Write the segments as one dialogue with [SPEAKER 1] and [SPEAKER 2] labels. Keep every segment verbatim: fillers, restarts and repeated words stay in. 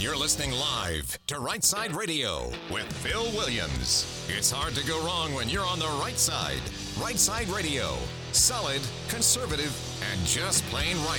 [SPEAKER 1] You're listening live to Right Side Radio with Phil Williams. It's hard to go wrong when you're on the right side. Right Side Radio. Solid, conservative, and just plain right.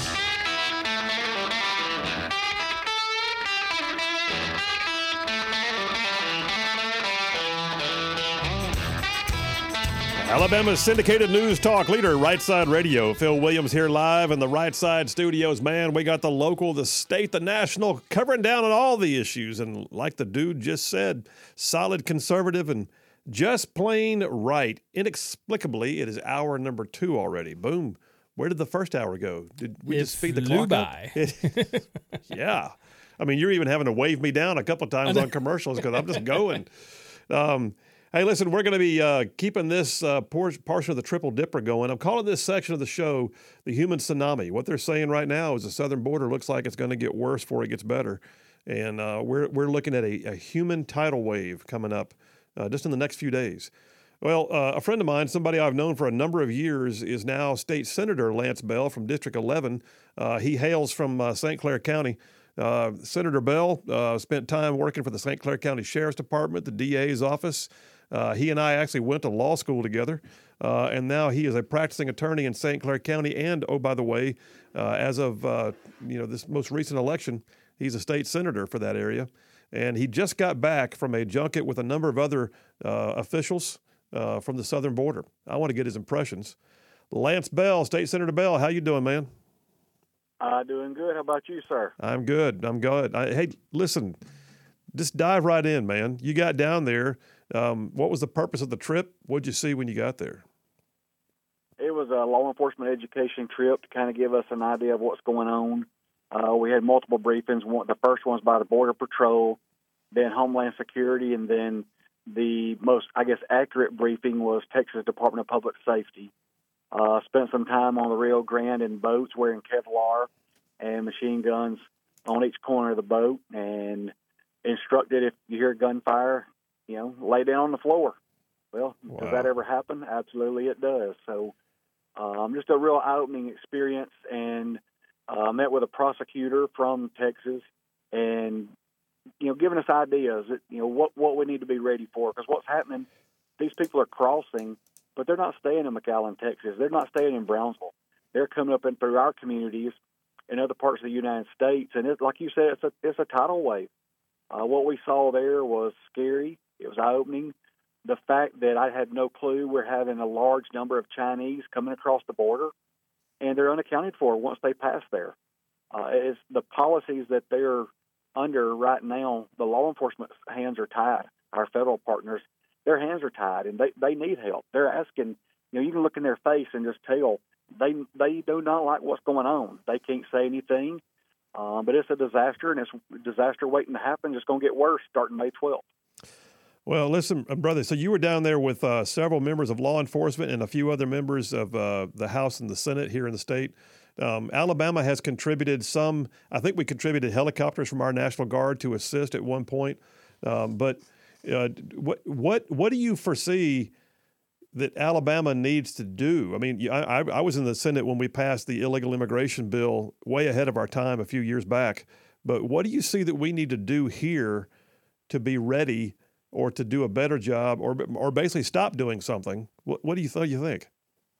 [SPEAKER 2] Alabama's syndicated news talk leader, Right Side Radio. Phil Williams here live in the Right Side studios. Man, we got the local, the state, the national, covering down on all the issues. And like the dude just said, solid, conservative, and just plain right. Inexplicably, it is hour number two already. Boom. Where did the first hour go? Did we
[SPEAKER 3] it
[SPEAKER 2] just speed the
[SPEAKER 3] flew
[SPEAKER 2] clock
[SPEAKER 3] by.
[SPEAKER 2] up? Yeah. I mean, you're even having to wave me down a couple times on commercials because I'm just going. Um, hey, listen, we're going to be uh, keeping this uh, por- portion of the Triple Dipper going. I'm calling this section of the show the human tsunami. What they're saying right now is the southern border looks like it's going to get worse before it gets better. And uh, we're, we're looking at a, a human tidal wave coming up uh, just in the next few days. Well, uh, a friend of mine, somebody I've known for a number of years, is now State Senator Lance Bell from District eleven. Uh, he hails from uh, Saint Clair County. Uh, Senator Bell uh, spent time working for the Saint Clair County Sheriff's Department, the D A's office. Uh, he and I actually went to law school together, uh, and now he is a practicing attorney in Saint Clair County. And, oh, by the way, uh, as of uh, you know this most recent election, he's a state senator for that area. And he just got back from a junket with a number of other uh, officials uh, from the southern border. I want to get his impressions. Lance Bell, State Senator Bell, how you doing, man?
[SPEAKER 4] Uh, doing good. How about you, sir?
[SPEAKER 2] I'm good. I'm good. I, hey, listen, just dive right in, man. You got down there. Um, what was the purpose of the trip? What did you see when you got there?
[SPEAKER 4] It was a law enforcement education trip to kind of give us an idea of what's going on. Uh, we had multiple briefings. One, the first one's by the Border Patrol, then Homeland Security, and then the most, I guess, accurate briefing was Texas Department of Public Safety. Uh, spent some time on the Rio Grande in boats wearing Kevlar and machine guns on each corner of the boat, and instructed if you hear gunfire, you know, lay down on the floor. Well,
[SPEAKER 2] Wow.
[SPEAKER 4] Does that ever happen? Absolutely it does. So um, just a real eye-opening experience, and uh, met with a prosecutor from Texas and, you know, giving us ideas, that, you know, what, what we need to be ready for. Because what's happening, these people are crossing, but they're not staying in McAllen, Texas. They're not staying in Brownsville. They're coming up in through our communities in other parts of the United States. And it, like you said, it's a, it's a tidal wave. Uh, what we saw there was scary. It was eye-opening. The fact that I had no clue we're having a large number of Chinese coming across the border, and they're unaccounted for once they pass there. Uh, it's the policies that they're under right now, the law enforcement's hands are tied. Our federal partners, their hands are tied, and they, they need help. They're asking, you know, you can look in their face and just tell they they do not like what's going on. They can't say anything, um, but it's a disaster, and it's a disaster waiting to happen. It's going to get worse starting May twelfth.
[SPEAKER 2] Well, listen, uh, brother, so you were down there with uh, several members of law enforcement and a few other members of uh, the House and the Senate here in the state. Um, Alabama has contributed some, I think we contributed helicopters from our National Guard to assist at one point. Um, but uh, what what what do you foresee that Alabama needs to do? I mean, I, I was in the Senate when we passed the illegal immigration bill way ahead of our time a few years back. But what do you see that we need to do here to be ready or to do a better job, or or basically stop doing something? What, what do you th- you think?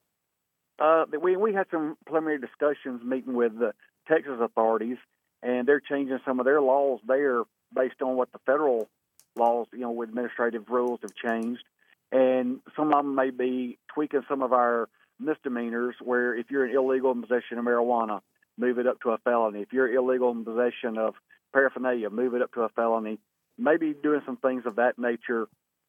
[SPEAKER 4] Uh, we we had some preliminary discussions meeting with the Texas authorities, and they're changing some of their laws there based on what the federal laws, you know, with administrative rules have changed. And some of them may be tweaking some of our misdemeanors, where if you're an illegal in possession of marijuana, move it up to a felony. If you're illegal in possession of paraphernalia, move it up to a felony. Maybe doing some things of that nature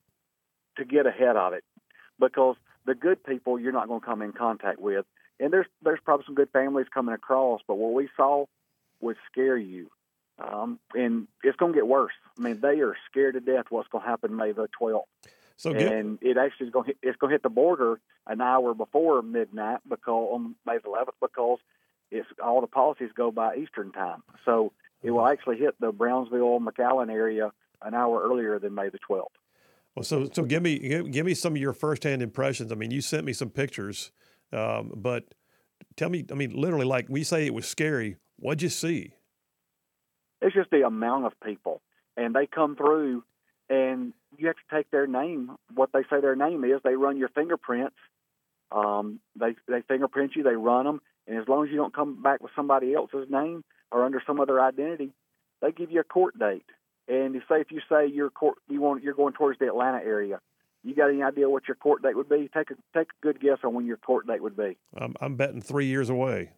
[SPEAKER 4] to get ahead of it, because the good people you're not going to come in contact with. And there's there's probably some good families coming across, but what we saw would scare you. Um, and it's going to get worse. I mean, they are scared to death what's going to happen May the twelfth.
[SPEAKER 2] So
[SPEAKER 4] and it actually is going to hit, it's going to hit the border an hour before midnight, because on May the eleventh, because it's all the policies go by Eastern time. So it will actually hit the Brownsville, McAllen area an hour earlier than May the twelfth.
[SPEAKER 2] Well, so so give me give, give me some of your firsthand impressions. I mean, you sent me some pictures, um, but tell me, I mean, literally, like we say it was scary. What'd you see?
[SPEAKER 4] It's just the amount of people, and they come through, and you have to take their name, what they say their name is. They run your fingerprints. Um, they they fingerprint you. They run them, and as long as you don't come back with somebody else's name or under some other identity, they give you a court date. And you say if you say you're court, you want you're going towards the Atlanta area, you got any idea what your court date would be? Take a take a good guess on when your court date would be.
[SPEAKER 2] I'm, I'm betting three years away.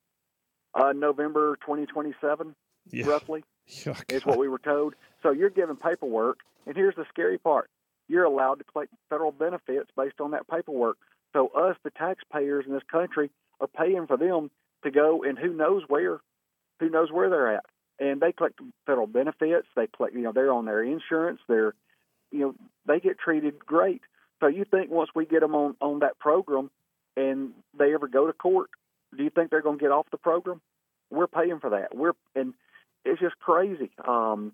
[SPEAKER 4] Uh, November twenty twenty-seven,
[SPEAKER 2] Yeah.
[SPEAKER 4] roughly,
[SPEAKER 2] Oh,
[SPEAKER 4] is
[SPEAKER 2] God.
[SPEAKER 4] what we were told. So you're given paperwork, and here's the scary part: you're allowed to collect federal benefits based on that paperwork. So us, the taxpayers in this country, are paying for them to go, and who knows where, who knows where they're at. And they collect federal benefits. They collect, you know, they're on their insurance. They're, you know, they get treated great. So you think once we get them on, on that program and they ever go to court, do you think they're going to get off the program? We're paying for that. We're, and it's just crazy. Um,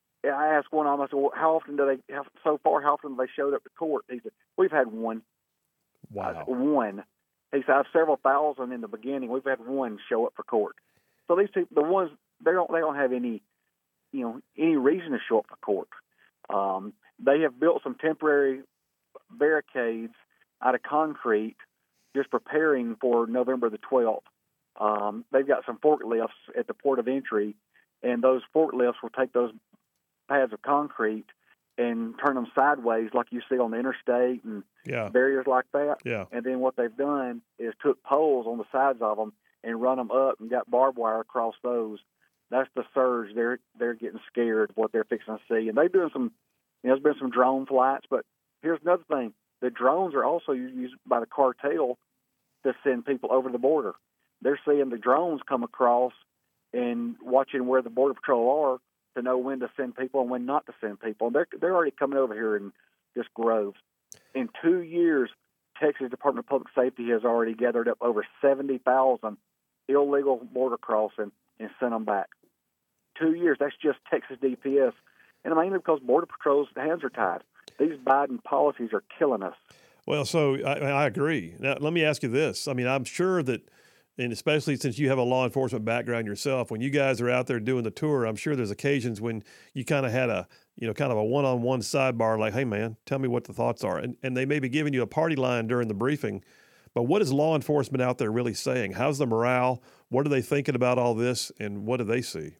[SPEAKER 4] I asked one of them, I said, well, how often do they have, so far, how often have they showed up to court? He said, we've had one.
[SPEAKER 2] Wow.
[SPEAKER 4] Uh, one. He said, I have several thousand in the beginning. We've had one show up for court. So these people, the ones, they don't, they don't have any, you know, any reason to show up for court. Um, they have built some temporary barricades out of concrete, just preparing for November the twelfth. Um, they've got some forklifts at the port of entry, and those forklifts will take those pads of concrete and turn them sideways like you see on the interstate and
[SPEAKER 2] Yeah.
[SPEAKER 4] barriers like that.
[SPEAKER 2] Yeah.
[SPEAKER 4] And then what they've done is took poles on the sides of them and run them up and got barbed wire across those. That's the surge. They're they're getting scared of what they're fixing to see. And they're doing some, you know, there's been some drone flights. But here's another thing. The drones are also used by the cartel to send people over the border. They're seeing the drones come across and watching where the Border Patrol are to know when to send people and when not to send people. And they're, they're already coming over here in just groves. In two years, Texas Department of Public Safety has already gathered up over seventy thousand illegal border crossing and sent them back. Two years, that's just Texas D P S. And mainly because Border Patrol's hands are tied. These Biden policies are killing us.
[SPEAKER 2] Well, so I, I agree. Now, let me ask you this. I mean, I'm sure that, and especially since you have a law enforcement background yourself, when you guys are out there doing the tour, I'm sure there's occasions when you kind of had a, you know, kind of a one-on-one sidebar like, hey, man, tell me what the thoughts are. And, and they may be giving you a party line during the briefing, but what is law enforcement out there really saying? How's the morale? What are they thinking about all this, and what do they see?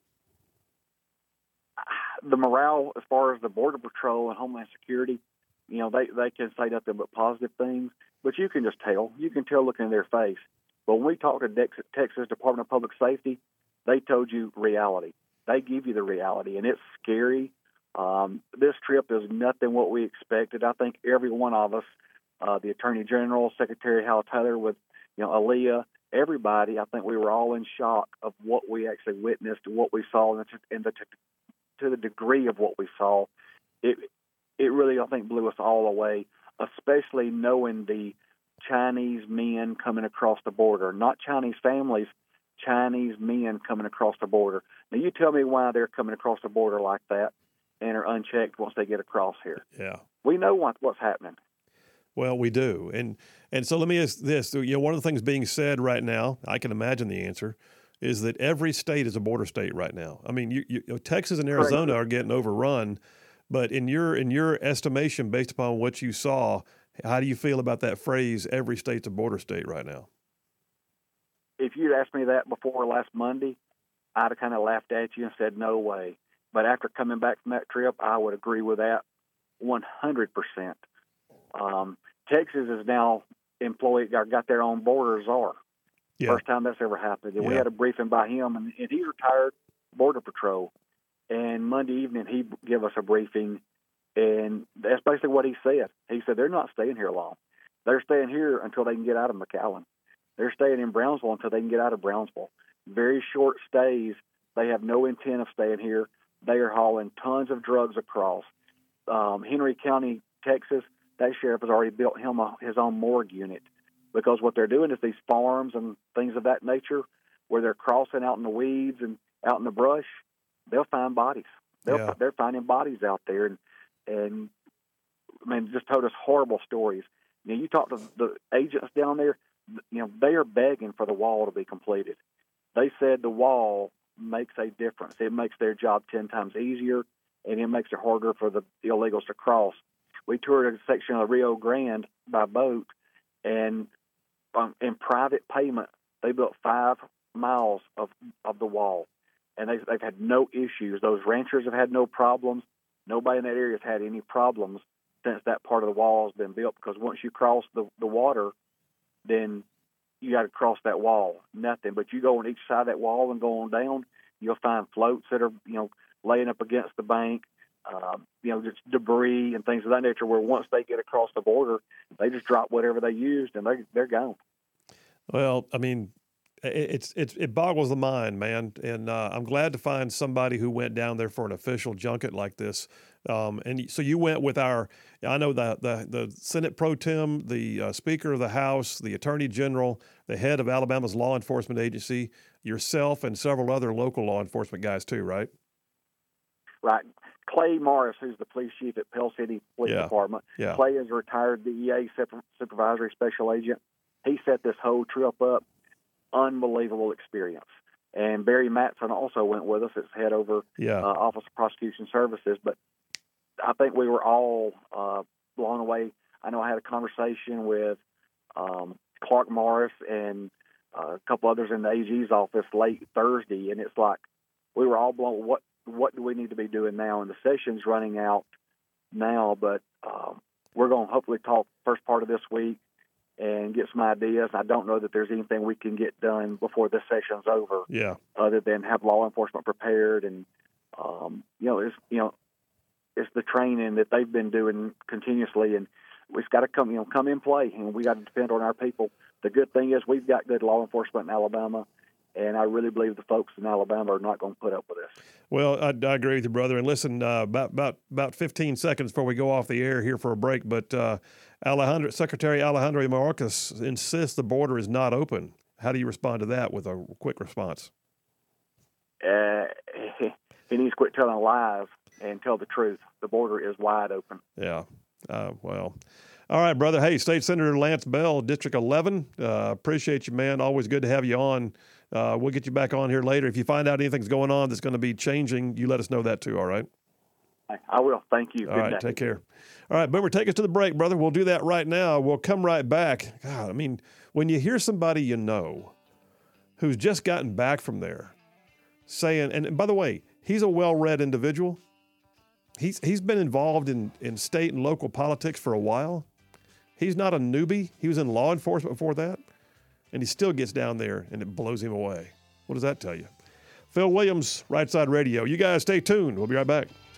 [SPEAKER 4] The morale as far as the Border Patrol and Homeland Security, you know, they, they can say nothing but positive things, but you can just tell. You can tell looking in their face. But when we talk to Texas, Texas Department of Public Safety, they told you reality. They give you the reality, and it's scary. Um, this trip is nothing what we expected. I think every one of us, uh, the Attorney General, Secretary Hal Taylor, with you know Aaliyah, everybody, I think we were all in shock of what we actually witnessed, what we saw, and to, and the, to the degree of what we saw. It it really, I think, blew us all away, especially knowing the Chinese men coming across the border, not Chinese families, Chinese men coming across the border. Now, you tell me why they're coming across the border like that and are unchecked once they get across here.
[SPEAKER 2] Yeah.
[SPEAKER 4] We know what, what's happening.
[SPEAKER 2] Well, we do. And and so let me ask this. You know, one of the things being said right now, I can imagine the answer, is that every state is a border state right now. I mean, you, you, Texas and Arizona are getting overrun, but in your in your estimation, based upon what you saw, how do you feel about that phrase, every state's a border state right now?
[SPEAKER 4] If you'd asked me that before last Monday, I'd have kind of laughed at you and said, no way. But after coming back from that trip, I would agree with that one hundred percent. Um, Texas is now employed or got their own border czar.
[SPEAKER 2] Yeah.
[SPEAKER 4] First time that's ever happened. And
[SPEAKER 2] Yeah.
[SPEAKER 4] we had a briefing by him, and, and he's retired Border Patrol. And Monday evening, he gave us a briefing, and that's basically what he said. He said they're not staying here long. They're staying here until they can get out of McAllen. They're staying in Brownsville until they can get out of Brownsville. Very short stays. They have no intent of staying here. They are hauling tons of drugs across. Um, Henry County, Texas, that sheriff has already built him a, his own morgue unit, because what they're doing is these farms and things of that nature where they're crossing out in the weeds and out in the brush, they'll find bodies. They'll,
[SPEAKER 2] Yeah.
[SPEAKER 4] They're finding bodies out there. And, and I mean, just told us horrible stories. You know, you talk to the agents down there, you know, they are begging for the wall to be completed. They said the wall makes a difference. It makes their job ten times easier, and it makes it harder for the illegals to cross. We toured a section of Rio Grande by boat, and um, in private payment, they built five miles of, of the wall, and they, they've had no issues. Those ranchers have had no problems. Nobody in that area has had any problems since that part of the wall has been built, because once you cross the, the water, then you got to cross that wall. Nothing. But you go on each side of that wall and go on down, you'll find floats that are, you know, laying up against the bank, uh, you know, just debris and things of that nature, where once they get across the border, they just drop whatever they used and they, they're gone.
[SPEAKER 2] Well, I mean, it's, it's, it boggles the mind, man. And uh, I'm glad to find somebody who went down there for an official junket like this. Um, and so you went with our, I know the, the, the Senate Pro Tem, the uh, Speaker of the House, the Attorney General, the head of Alabama's law enforcement agency, yourself, and several other local law enforcement guys too, right?
[SPEAKER 4] Right. Clay Morris, who's the police chief at Pell City Police
[SPEAKER 2] Yeah.
[SPEAKER 4] Department.
[SPEAKER 2] Yeah.
[SPEAKER 4] Clay is a retired D E A super- supervisory special agent. He set this whole trip up. Unbelievable experience. And Barry Matson also went with us as head over
[SPEAKER 2] Yeah.
[SPEAKER 4] uh, Office of Prosecution Services. But I think we were all uh, blown away. I know I had a conversation with um, Clark Morris and uh, a couple others in the A G's office late Thursday, and it's like we were all blown. What what do we need to be doing now? And the session's running out now, but um, we're going to hopefully talk first part of this week and get some ideas. I don't know that there's anything we can get done before this session's over.
[SPEAKER 2] Yeah.
[SPEAKER 4] Other than have law enforcement prepared, and um, you know, it's you know, it's the training that they've been doing continuously, and it's got to come you know come in play, and we got to depend on our people. The good thing is we've got good law enforcement in Alabama, and I really believe the folks in Alabama are not going to put up with this.
[SPEAKER 2] Well, I, I agree with you, brother. And listen, uh, about about about fifteen seconds before we go off the air here for a break, but uh, Alejandro, Secretary Alejandro Mayorkas insists the border is not open. How do you respond to that with a quick response?
[SPEAKER 4] Uh, he needs to quit telling lies and tell the truth. The border is wide open.
[SPEAKER 2] Yeah. Uh, well, all right, brother. Hey, State Senator Lance Bell, District eleven. Uh, appreciate you, man. Always good to have you on. Uh, we'll get you back on here later. If you find out anything's going on that's going to be changing, you let us know that too, all right?
[SPEAKER 4] I will. Thank you.
[SPEAKER 2] All
[SPEAKER 4] Good
[SPEAKER 2] right,
[SPEAKER 4] day.
[SPEAKER 2] take care. All right, Boomer, take us to the break, brother. We'll do that right now. We'll come right back. God, I mean, when you hear somebody you know who's just gotten back from there saying, and, and by the way, he's a well-read individual. He's He's been involved in, in state and local politics for a while. He's not a newbie. He was in law enforcement before that. And he still gets down there, and it blows him away. What does that tell you? Phil Williams, Right Side Radio. You guys stay tuned. We'll be right back.